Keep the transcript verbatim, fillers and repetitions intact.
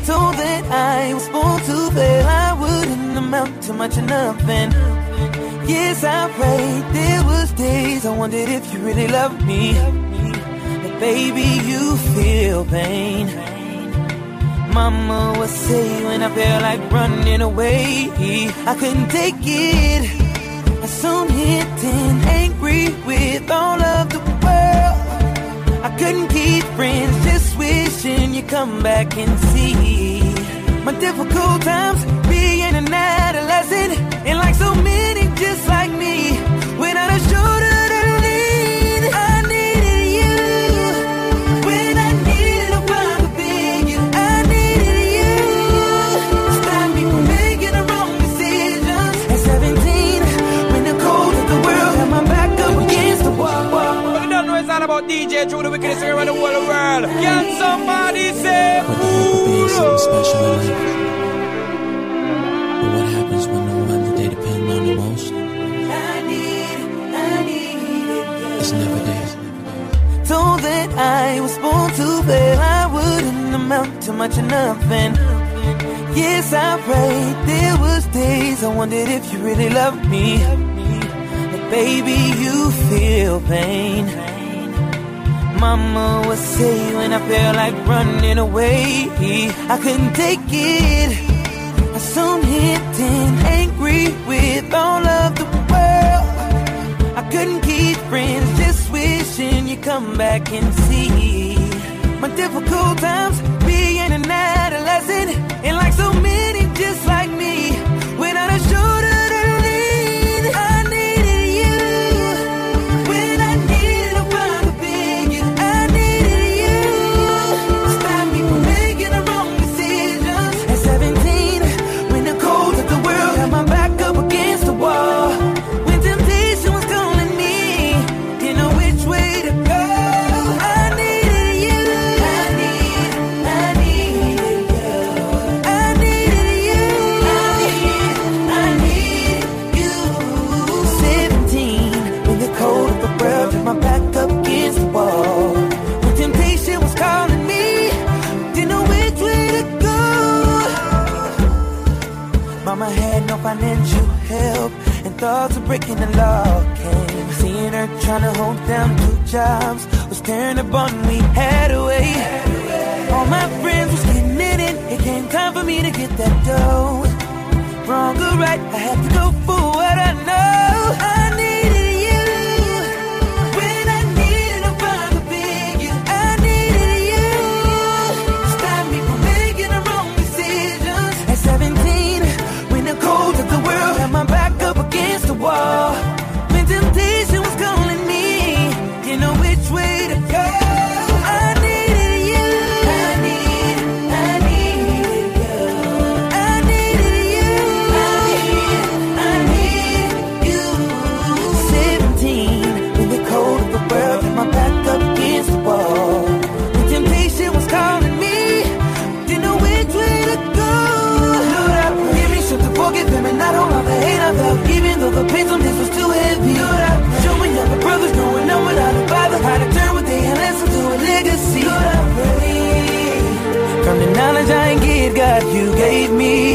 Told that I was born to fail, I wouldn't amount to much of nothing. Yes, I prayed, there was days I wondered if you really loved me. But baby, you feel pain. Mama would say when I felt like running away, I couldn't take it. I soon hit and angry with all of the world. I couldn't keep friends, just wishing you'd come back and see my difficult times being an adolescent. And like so many just like me, without a shoulder to lean, I needed you. When I needed a father figure, I needed you. Stop me from making the wrong decisions. At seventeen, when the cold of the world had my back up against the wall. But I don't know it's all about D J Drew, the wickedest around the whole world. Can somebody say, but there could be something special in life. But what happens when the one that they depend on the most? I need, I need it. It's never there. Told that I was born to fail, I wouldn't amount to much of nothing. Yes, I prayed, there was days I wondered if you really loved me. But baby, you feel pain. Mama would say when I felt like running away, I couldn't take it. I soon hit and angry with all of the world. I couldn't keep friends, just wishing you'd come back and see my difficult times being an adolescent. And like so many just like me, without a shoulder to lean, I needed you. When I needed a father figure, I needed you. Stop me from making the wrong decisions. At seventeen, when the cold of the world had my back up against the wall, when temptation was calling me, didn't know which way to go. I needed you. I need, I needed you. I needed you. I need, I need you. Seventeen, when the cold of the world had my back up against the wall, when temptation was calling me, didn't know which way to go. Mama had no financial help, and thoughts of breaking the law came. Seeing her trying to hold down two jobs was tearing the bond we had away. All my friends was getting in it, it came time for me to get that dough. Wrong or right, I had to go for what I know. I needed you. When I needed a father figure, I needed you. Stop me from making the wrong decisions. At seventeen, when the cold of the world had my back up against the wall, when temptation was calling me, didn't know which way to go. I needed you. I need, I needed you. I needed you. I need, I need you. Seventeen, when the cold of the world had my back up against the wall, when temptation was calling me, didn't know which way to go. Lord, I pray, give me strength to forgive him and not hold on the hate I felt, even though the pain on this was too heavy. Lord, I pray, show me younger brothers growing up without a father, how to turn what they had listen to a legacy. Lord, I pray, from the knowledge I ain't get, God, you gave me.